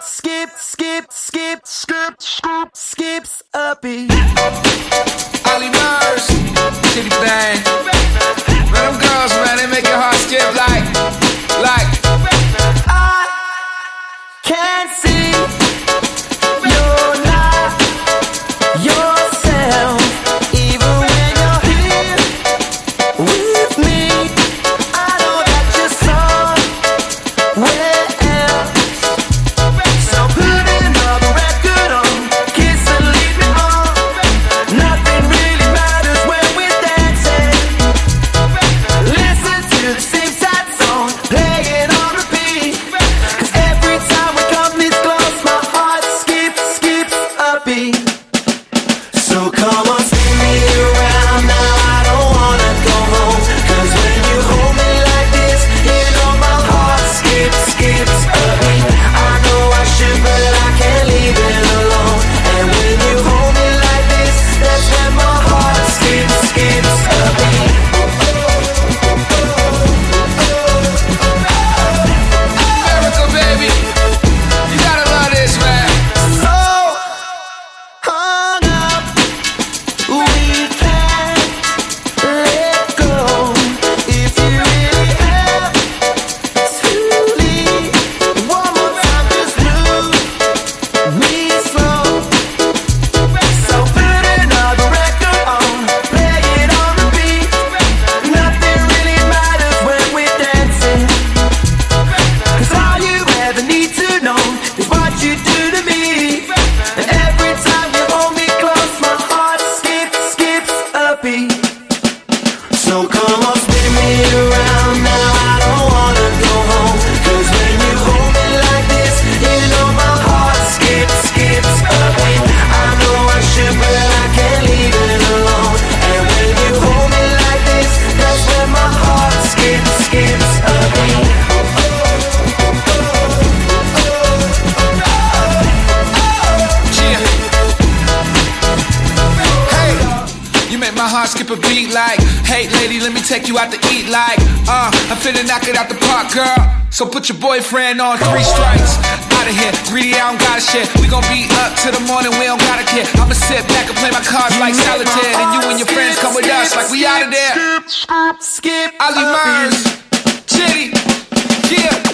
skips a beat. Ollie Murs, Chitty Bang. Man, them girls, man, they make your heart skip like. I can't see you're not yourself, even when you're here with me. I know that you're somewhere else, so put another record on, kiss and leave me on. Nothing really matters when we're dancing. Listen to the same sad song, play it on repeat. 'Cause every time we come this close, my heart skips a beat. So come on, spin me around now, I don't wanna go home. 'Cause when you hold me like this, you know my heart skips a beat. I know I should, but I can't leave it alone. And when you hold me like this, that's when my heart skips a beat. America, baby. You gotta love this, man. So hung up, we can't let go. If you really have to leave, one more time, just move me slow. So put another record on, play it on repeat. Nothing really matters when we're dancing. 'Cause all you ever need to know is what you do to me. And every time you hold me close, my heart skips a beat. So come on, spin me around now, I don't wanna go home. 'Cause when you hold me like this, you know my heart skips a beat. I know I should, but I can't leave it alone. And when you hold me like this, that's when my heart skips a beat. Yeah. Hey, you make my heart skip a beat like. Hey, lady, let me take you out to eat like. I'm finna knock it out the park, girl. So put your boyfriend on 3 strikes. Out of here, greedy, I don't got shit. We gon' be up till the morning, we don't gotta care. I'ma sit back and play my cards like solitaire. And you and your friends come with us like we out of there. Skip Ollie a beat. Murs, Chitty, yeah.